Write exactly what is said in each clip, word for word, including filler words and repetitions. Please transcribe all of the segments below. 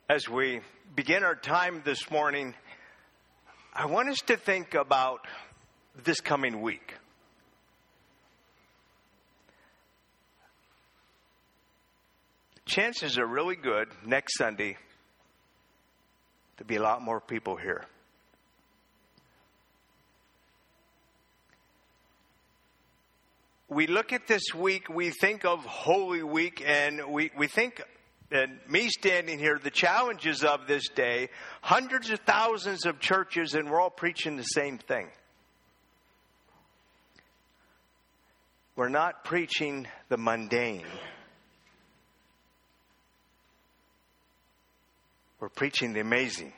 As we begin our time this morning, I want us to think about this coming week. Chances are really good next Sunday to be a lot more people here. We look at this week, we think of Holy Week, and we, we think, and me standing here, the challenges of this day, hundreds of thousands of churches, and we're all preaching the same thing. We're not preaching the mundane. We're preaching the amazing.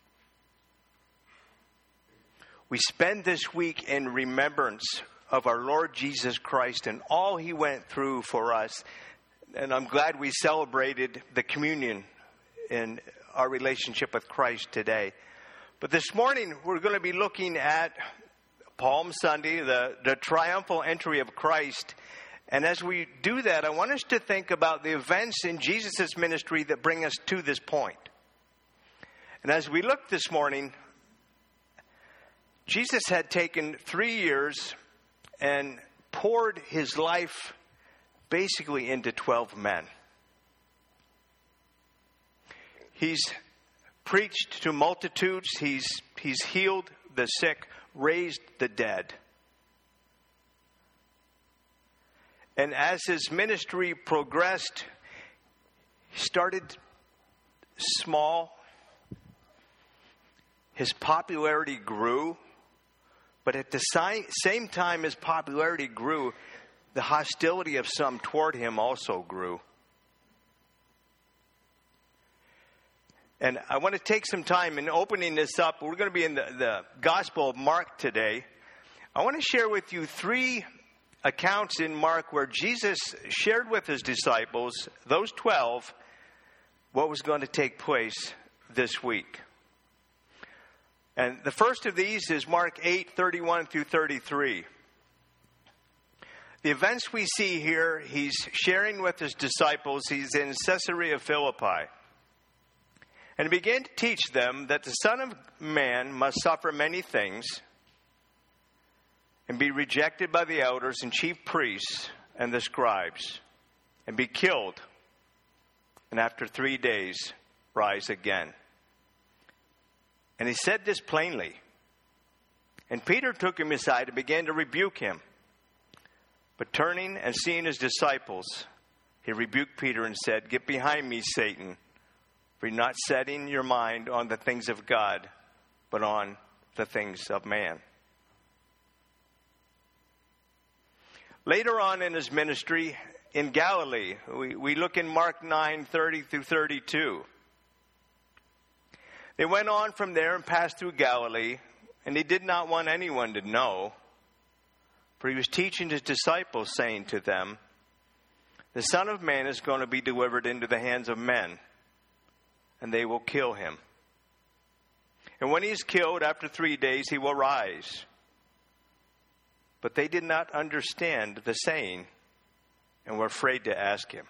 We spend this week in remembrance of our Lord Jesus Christ and all He went through for us. And I'm glad we celebrated the communion in our relationship with Christ today. But this morning, we're going to be looking at Palm Sunday, the, the triumphal entry of Christ. And as we do that, I want us to think about the events in Jesus' ministry that bring us to this point. And as we look this morning, Jesus had taken three years and poured His life basically into twelve men. He's preached to multitudes. He's, he's healed the sick, raised the dead. And as His ministry progressed, He started small. His popularity grew. But at the same time his popularity grew, the hostility of some toward Him also grew. And I want to take some time in opening this up. We're going to be in the, the Gospel of Mark today. I want to share with you three accounts in Mark where Jesus shared with His disciples, those twelve, what was going to take place this week. And the first of these is Mark eight, thirty-one through thirty-three. The events we see here, He's sharing with His disciples. He's in Caesarea Philippi. And He began to teach them that the Son of Man must suffer many things and be rejected by the elders and chief priests and the scribes and be killed, and after three days rise again. And He said this plainly. And Peter took Him aside and began to rebuke Him. But turning and seeing His disciples, He rebuked Peter and said, "Get behind me, Satan, for you're not setting your mind on the things of God, but on the things of man." Later on in His ministry in Galilee, we, we look in Mark nine, thirty through thirty-two. They went on from there and passed through Galilee, and He did not want anyone to know, for He was teaching His disciples, saying to them, "The Son of Man is going to be delivered into the hands of men, and they will kill Him. And when He is killed, after three days He will rise." But they did not understand the saying, and were afraid to ask Him.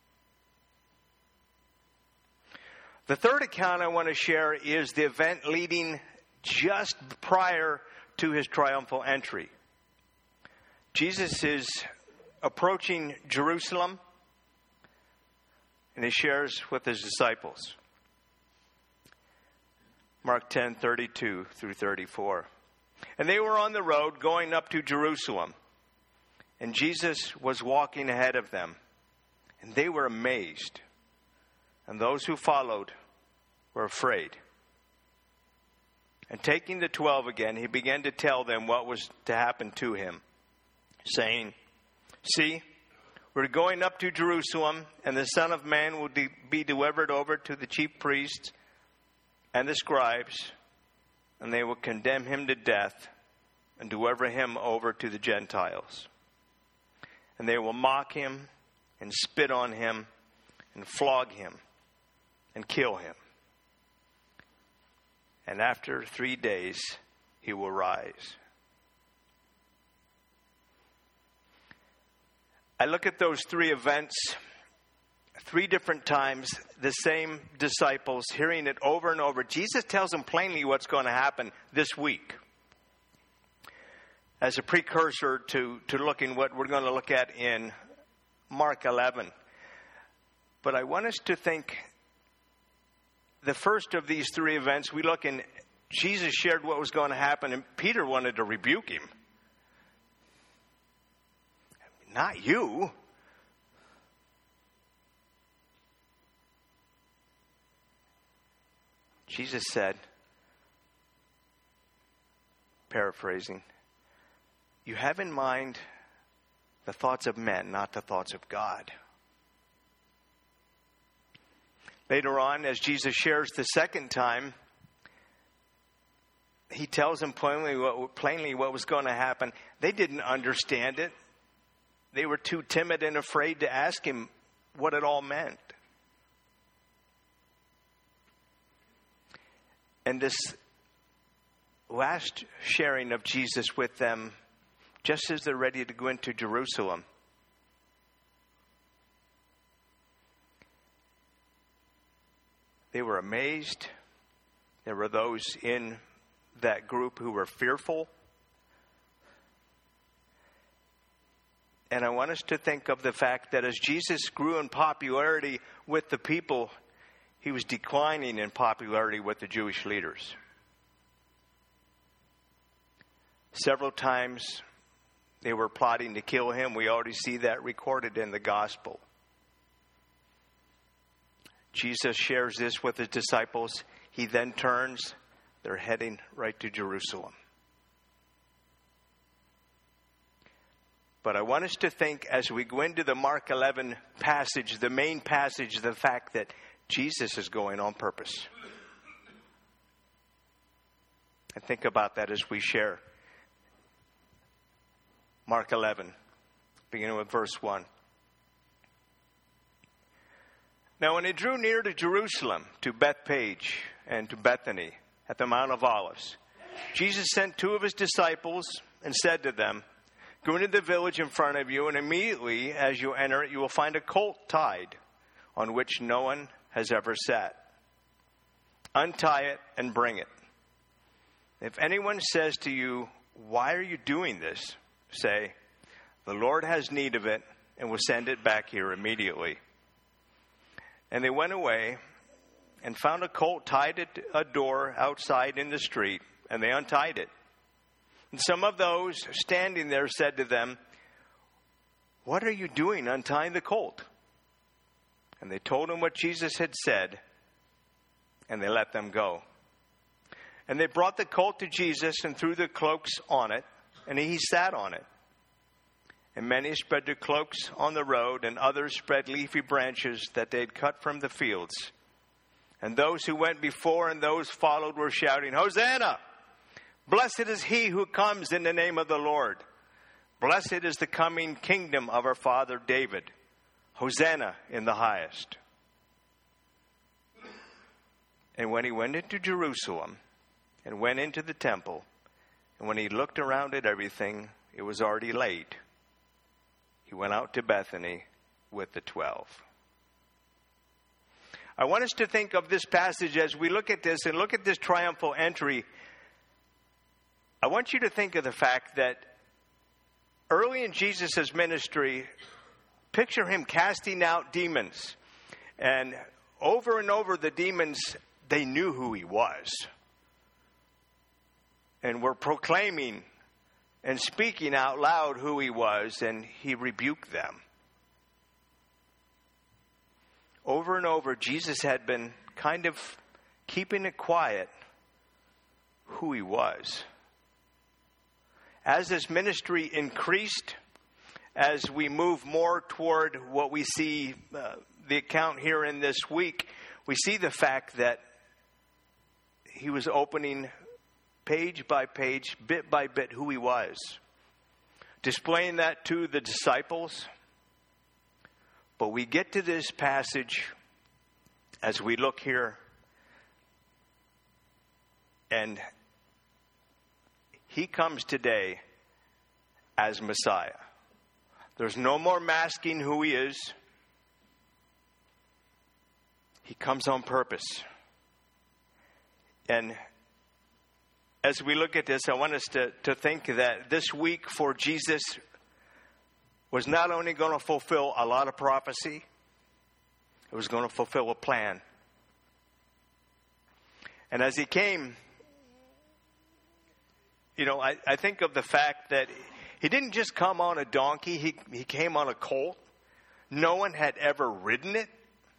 The third account I want to share is the event leading just prior to His triumphal entry. Jesus is approaching Jerusalem, and He shares with His disciples. Mark ten, thirty-two through thirty-four. And they were on the road going up to Jerusalem, and Jesus was walking ahead of them, and they were amazed. And those who followed were afraid. And taking the twelve again, He began to tell them what was to happen to Him, saying, "See, we're going up to Jerusalem, and the Son of Man will de- be delivered over to the chief priests and the scribes, and they will condemn Him to death and deliver Him over to the Gentiles. And they will mock Him and spit on Him and flog Him and kill Him. And after three days, He will rise." I look at those three events three different times, the same disciples, hearing it over and over. Jesus tells them plainly what's going to happen this week, as a precursor to, to looking what we're going to look at in Mark eleven. But I want us to think the first of these three events, we look in, Jesus shared what was going to happen, and Peter wanted to rebuke him. Not you. Jesus said, paraphrasing, you have in mind the thoughts of men, not the thoughts of God. Later on, as Jesus shares the second time, he tells them plainly what, plainly what was going to happen. They didn't understand it. They were too timid and afraid to ask him what it all meant. And this last sharing of Jesus with them, just as they're ready to go into Jerusalem, they were amazed. There were those in that group who were fearful. And I want us to think of the fact that as Jesus grew in popularity with the people, he was declining in popularity with the Jewish leaders. Several times they were plotting to kill him. We already see that recorded in the gospel. Jesus shares this with his disciples. He then turns. They're heading right to Jerusalem. But I want us to think as we go into the Mark eleven passage, the main passage, the fact that Jesus is going on purpose. And think about that as we share. Mark eleven, beginning with verse one. Now when they drew near to Jerusalem, to Bethphage and to Bethany at the Mount of Olives, Jesus sent two of his disciples and said to them, go into the village in front of you, and immediately as you enter it, you will find a colt tied on which no one has ever sat. Untie it and bring it. If anyone says to you, why are you doing this? Say, the Lord has need of it, and will send it back here immediately. And they went away and found a colt tied at a door outside in the street, and they untied it. And some of those standing there said to them, what are you doing untying the colt? And they told him what Jesus had said, and they let them go. And they brought the colt to Jesus and threw the cloaks on it, and he sat on it. And many spread their cloaks on the road, and others spread leafy branches that they had cut from the fields. And those who went before and those followed were shouting, Hosanna! Blessed is he who comes in the name of the Lord. Blessed is the coming kingdom of our father David. Hosanna in the highest. And when he went into Jerusalem and went into the temple, and when he looked around at everything, it was already late. He went out to Bethany with the twelve. I want us to think of this passage as we look at this and look at this triumphal entry. I want you to think of the fact that early in Jesus' ministry, picture him casting out demons. And over and over, the demons, they knew who he was. And were proclaiming and speaking out loud who he was, and he rebuked them. Over and over, Jesus had been kind of keeping it quiet who he was. As his ministry increased, as we move more toward what we see, uh, the account here in this week, we see the fact that he was opening page by page, bit by bit, who he was. Displaying that to the disciples. But we get to this passage as we look here, and he comes today as Messiah. There's no more masking who he is. He comes on purpose. And as we look at this, I want us to, to think that this week for Jesus was not only going to fulfill a lot of prophecy, it was going to fulfill a plan. And as he came, you know, I, I think of the fact that he didn't just come on a donkey, he, he came on a colt. No one had ever ridden it.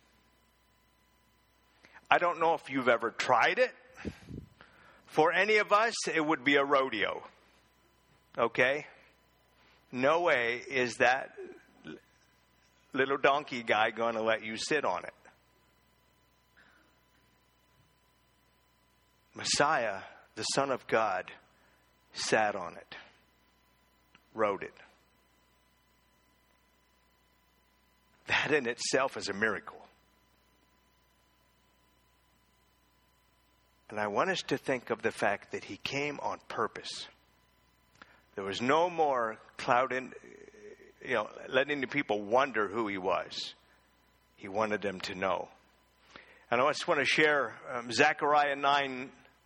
I don't know if you've ever tried it. For any of us, it would be a rodeo. Okay? No way is that little donkey guy going to let you sit on it. Messiah, the Son of God, sat on it, rode it. That in itself is a miracle. And I want us to think of the fact that he came on purpose. There was no more clouding, you know, letting the people wonder who he was. He wanted them to know. And I just want to share um, Zechariah nine,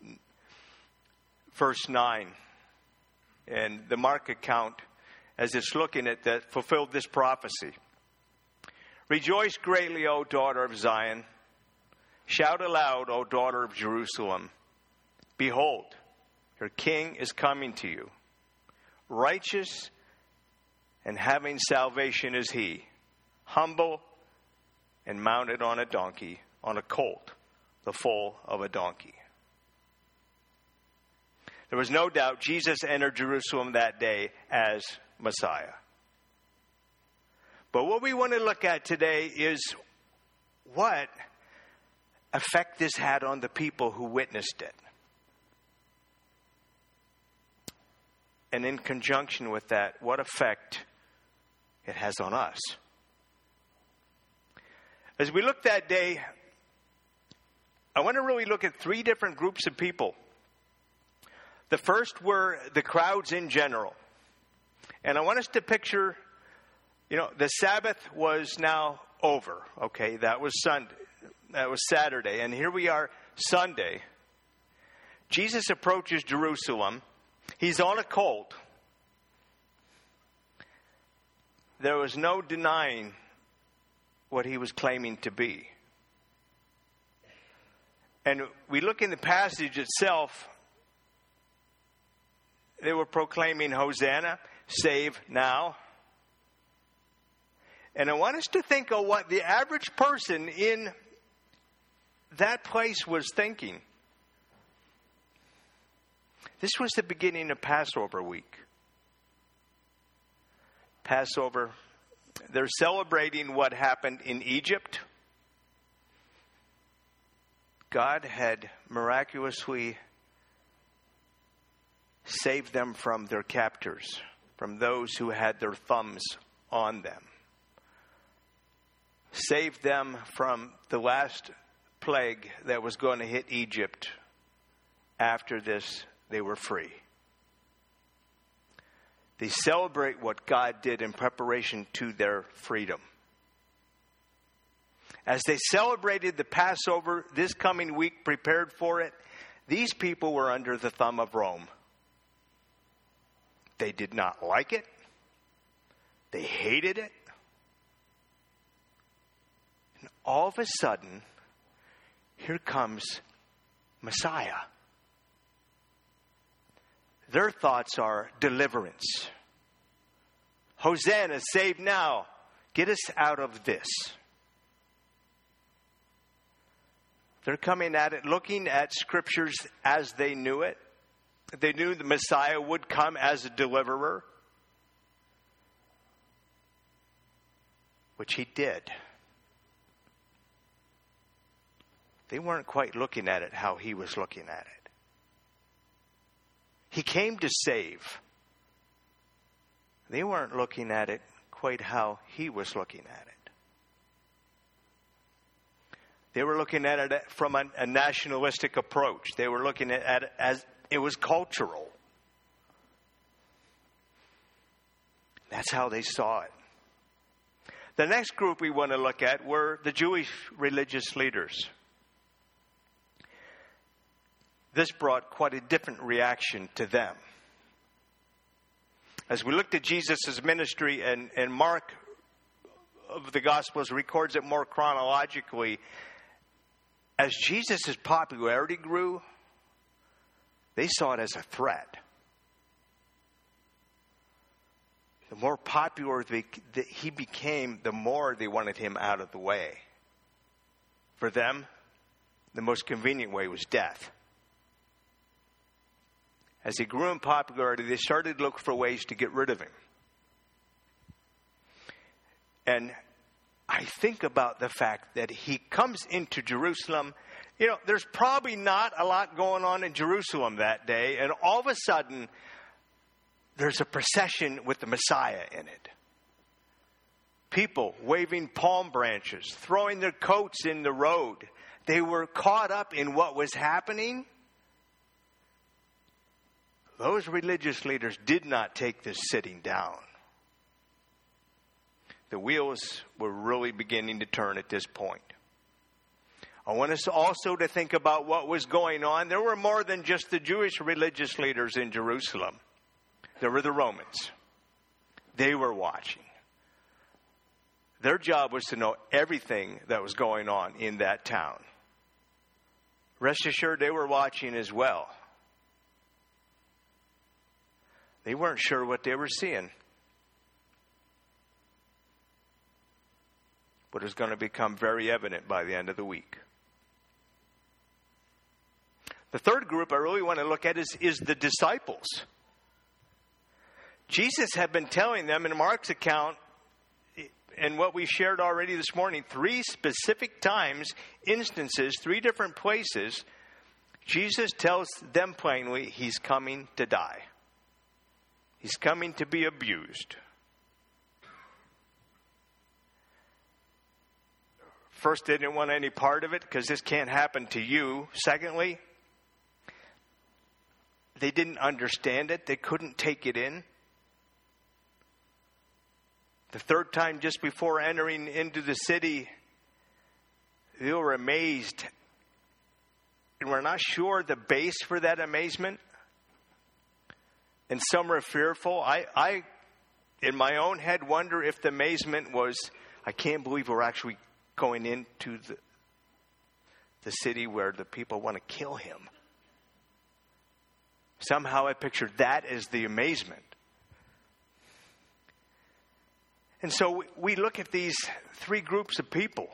verse nine, and the Mark account as it's looking at that fulfilled this prophecy. Rejoice greatly, O daughter of Zion. Shout aloud, O daughter of Jerusalem. Behold, your king is coming to you. Righteous and having salvation is he, humble and mounted on a donkey, on a colt, the foal of a donkey. There was no doubt Jesus entered Jerusalem that day as Messiah. But what we want to look at today is what effect this had on the people who witnessed it. And in conjunction with that, what effect it has on us. As we look that day, I want to really look at three different groups of people. The first were the crowds in general. And I want us to picture, you know, the Sabbath was now over. Okay, that was Sunday. That was Saturday. And here we are, Sunday. Jesus approaches Jerusalem. He's on a colt. There was no denying what he was claiming to be. And we look in the passage itself. They were proclaiming, Hosanna, save now. And I want us to think of what the average person in that place was thinking. This was the beginning of Passover week. Passover, they're celebrating what happened in Egypt. God had miraculously saved them from their captors, from those who had their thumbs on them. Saved them from the last plague that was going to hit Egypt. After this, they were free. They celebrate what God did in preparation to their freedom. As they celebrated the Passover this coming week, prepared for it, these people were under the thumb of Rome. They did not like it. They hated it. And all of a sudden, here comes Messiah. Their thoughts are deliverance. Hosanna, save now. Get us out of this. They're coming at it, looking at scriptures as they knew it. They knew the Messiah would come as a deliverer, which he did. They weren't quite looking at it how he was looking at it. He came to save. They weren't looking at it quite how he was looking at it. They were looking at it from a, a nationalistic approach. They were looking at it as it was cultural. That's how they saw it. The next group we want to look at were the Jewish religious leaders. This brought quite a different reaction to them. As we looked at Jesus' ministry, and, and Mark of the Gospels records it more chronologically, as Jesus' popularity grew, they saw it as a threat. The more popular he became, the more they wanted him out of the way. For them, the most convenient way was death. As he grew in popularity, they started to look for ways to get rid of him. And I think about the fact that he comes into Jerusalem. You know, there's probably not a lot going on in Jerusalem that day, and all of a sudden, there's a procession with the Messiah in it. People waving palm branches, throwing their coats in the road. They were caught up in what was happening. Those religious leaders did not take this sitting down. The wheels were really beginning to turn at this point. I want us also to think about what was going on. There were more than just the Jewish religious leaders in Jerusalem. There were the Romans. They were watching. Their job was to know everything that was going on in that town. Rest assured, they were watching as well. They weren't sure what they were seeing. But it was going to become very evident by the end of the week. The third group I really want to look at is, is the disciples. Jesus had been telling them in Mark's account, and what we shared already this morning, three specific times, instances, three different places, Jesus tells them plainly he's coming to die. He's coming to be abused. First, they didn't want any part of it because this can't happen to you. Secondly, they didn't understand it. They couldn't take it in. The third time, just before entering into the city, they were amazed. And we're not sure the base for that amazement. And some are fearful. I, I, in my own head, wonder if the amazement was, I can't believe we're actually going into the, the city where the people want to kill him. Somehow I pictured that as the amazement. And so we look at these three groups of people.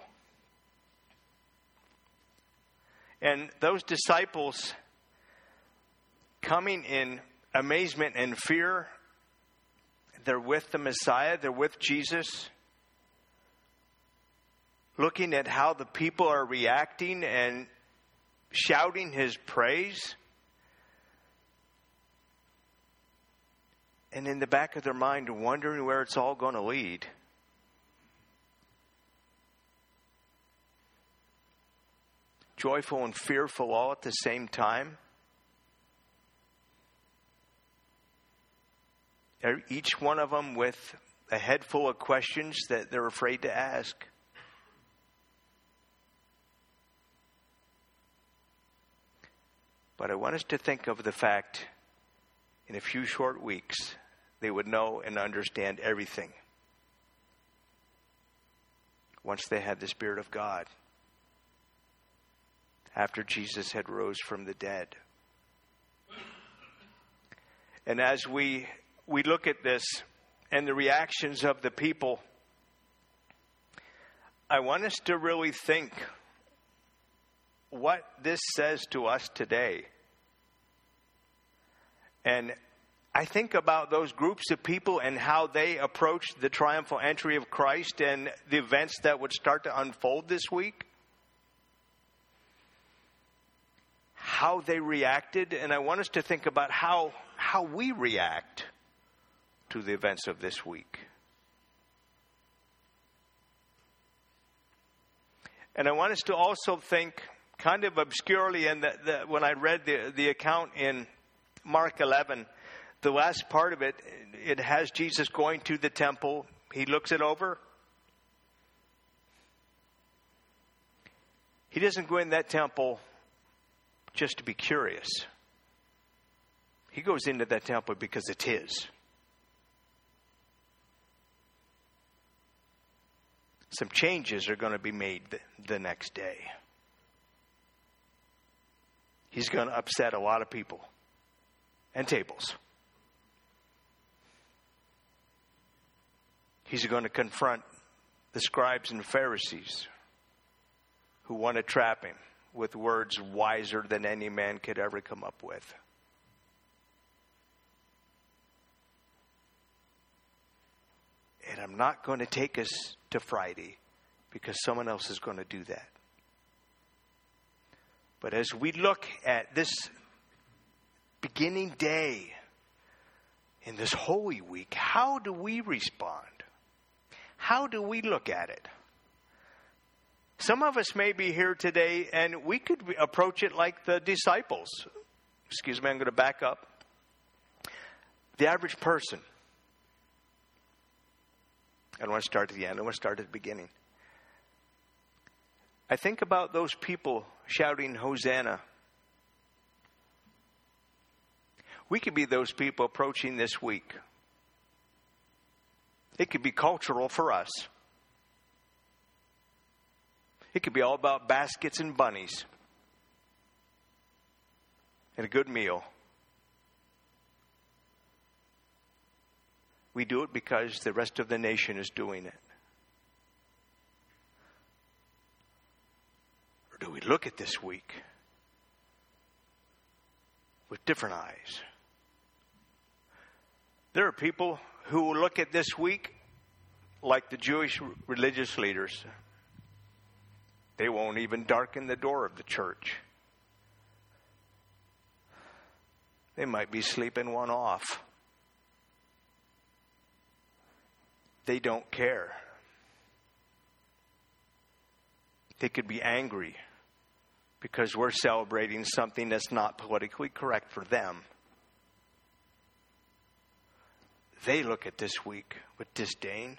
And those disciples coming in amazement and fear, they're with the Messiah, they're with Jesus, looking at how the people are reacting and shouting his praise. And in the back of their mind, wondering where it's all going to lead. Joyful and fearful all at the same time. Each one of them with a head full of questions that they're afraid to ask. But I want us to think of the fact, in a few short weeks, they would know and understand everything once they had the Spirit of God, after Jesus had rose from the dead. And as we we look at this and the reactions of the people, I want us to really think what this says to us today. And I think about those groups of people and how they approached the triumphal entry of Christ and the events that would start to unfold this week. How they reacted, and I want us to think about how, how we react to the events of this week. And I want us to also think kind of obscurely, and the, the, when I read the, the account in Mark eleven, the last part of it, it has Jesus going to the temple. He looks it over. He doesn't go in that temple just to be curious. He goes into that temple because it's his. Some changes are going to be made the, the next day. He's going to upset a lot of people and tables. He's going to confront the scribes and Pharisees who want to trap him with words wiser than any man could ever come up with. And I'm not going to take us to Friday because someone else is going to do that. But as we look at this beginning day in this Holy Week, how do we respond? How do we look at it? Some of us may be here today and we could approach it like the disciples. Excuse me, I'm going to back up. The average person. I don't want to start at the end. I want to start at the beginning. I think about those people shouting, Hosanna. We could be those people approaching this week. It could be cultural for us. It could be all about baskets and bunnies and a good meal. We do it because the rest of the nation is doing it. Or do we look at this week with different eyes? There are people who will look at this week like the Jewish religious leaders. They won't even darken the door of the church. They might be sleeping one off. They don't care. They could be angry because we're celebrating something that's not politically correct for them. They look at this week with disdain.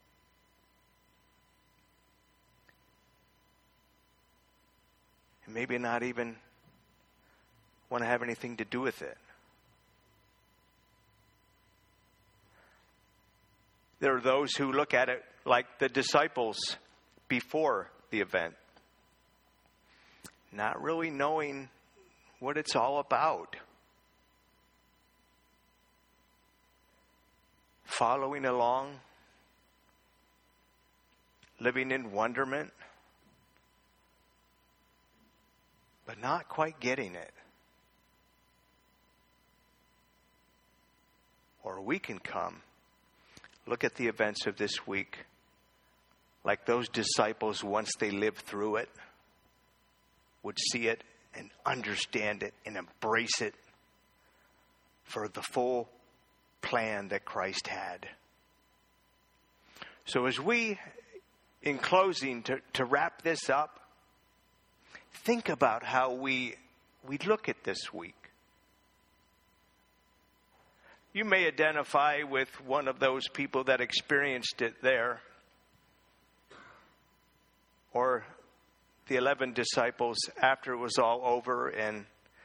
And maybe not even want to have anything to do with it. There are those who look at it like the disciples before the event, not really knowing what it's all about. Following along, living in wonderment, but not quite getting it. Or we can come, look at the events of this week, like those disciples, once they lived through it, would see it and understand it and embrace it for the full plan that Christ had. So as we, in closing, to, to wrap this up, think about how we we look at this week. You may identify with one of those people that experienced it there, or the eleven disciples after it was all over and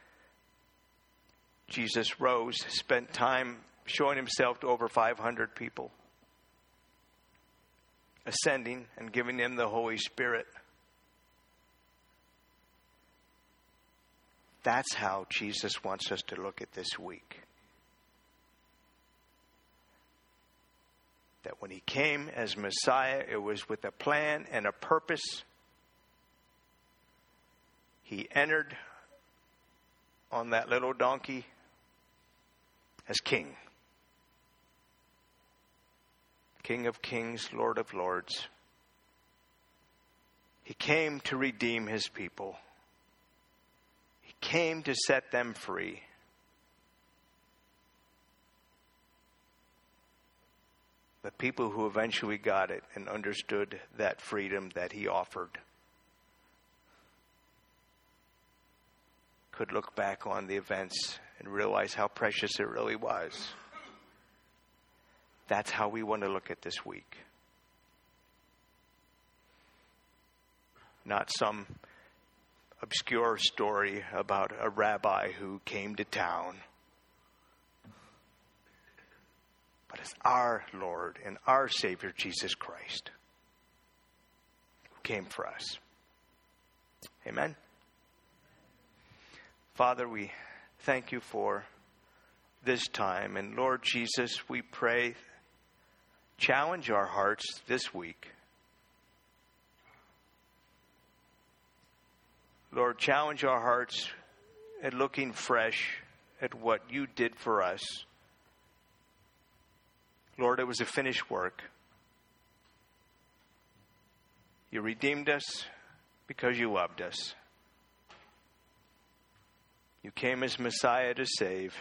Jesus rose, spent time showing himself to over five hundred people, ascending and giving them the Holy Spirit. That's how Jesus wants us to look at this week. That when he came as Messiah, it was with a plan and a purpose. He entered on that little donkey as king. King of kings, Lord of lords. He came to redeem his people. He came to set them free. The people who eventually got it and understood that freedom that he offered could look back on the events and realize how precious it really was. That's how we want to look at this week. Not some obscure story about a rabbi who came to town. But it's our Lord and our Savior, Jesus Christ, who came for us. Amen. Father, we thank you for this time. And Lord Jesus, we pray, challenge our hearts this week. Lord, challenge our hearts at looking fresh at what you did for us. Lord, it was a finished work. You redeemed us because you loved us. You came as Messiah to save.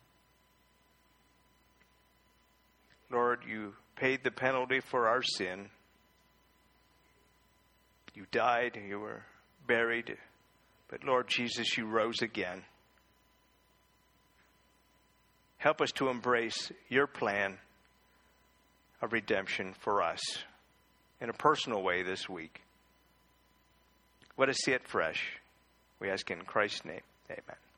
Lord, you paid the penalty for our sin. You died, you were buried. But Lord Jesus, you rose again. Help us to embrace your plan of redemption for us in a personal way this week. Let us see it fresh. We ask in Christ's name. Amen.